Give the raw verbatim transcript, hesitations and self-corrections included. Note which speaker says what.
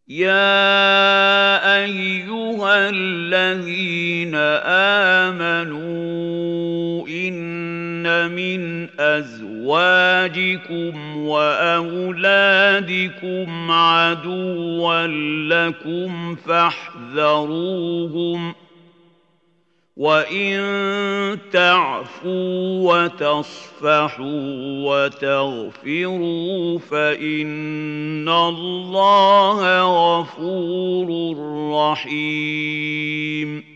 Speaker 1: يَا أَيُّهَا الَّذِينَ آمَنُوا إِنَّ مِنْ أَزْوَاجِكُمْ وَأَوْلَادِكُمْ عَدُوًّا لَّكُمْ فَاحْذَرُوهُمْ ۚ وَإِن تَعْفُوا وَتَصْفَحُوا وَتَغْفِرُوا فَإِنَّ اللَّهَ غَفُورٌ رَّحِيمٌ